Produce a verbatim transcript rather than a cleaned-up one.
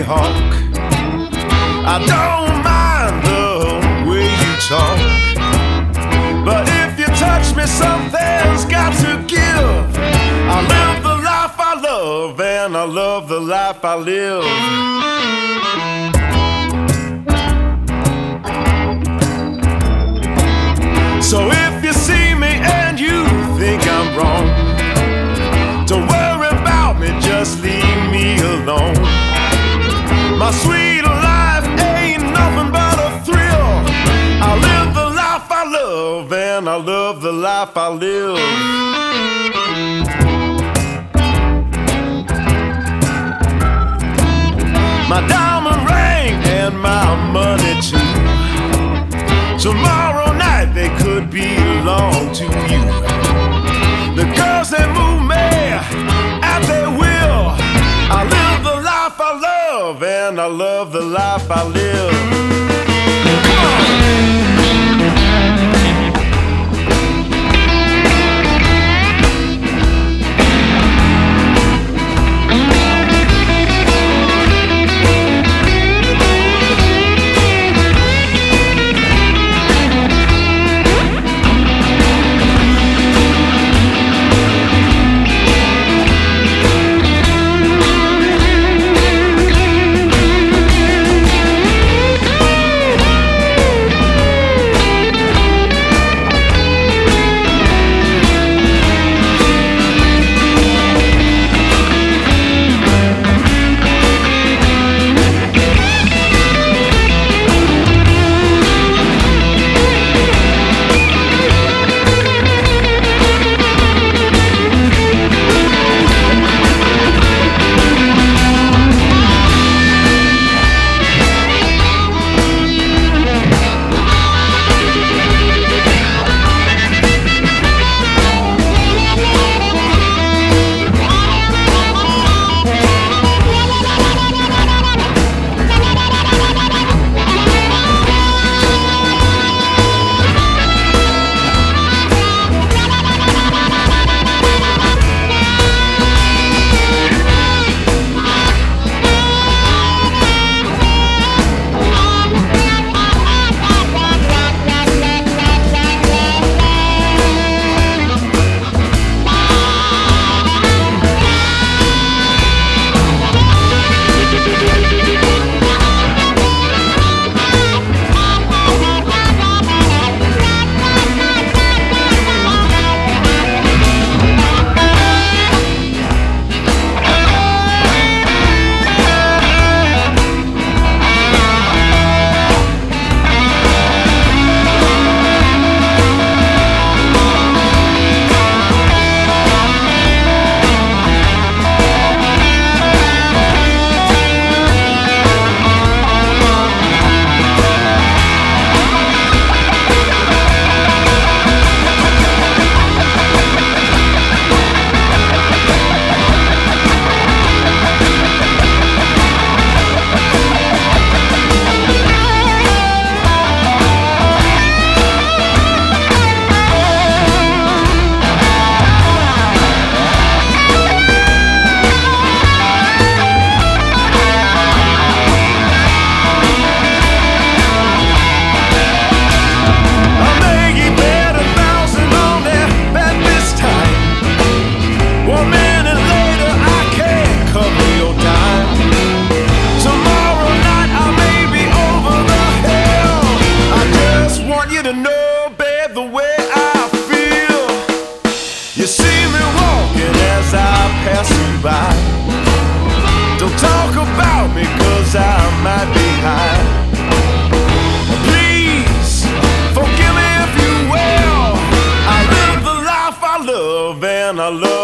hawk. I don't mind the way you talk, but if you touch me, something's got to give. I live the life I love, and I love the life I live. So if you see me and you think I'm wrong, don't worry about me, just leave me alone. My sweet life ain't nothing but a thrill. I live the life I love, and I love the life I live. My diamond ring and my money too, tomorrow night they could belong to you. The girls that move me at their will. I live the life I love, and I love the life I live. Come on. Don't talk about me, cause I might be high. Please, forgive me if you will. I live the life I love, and I love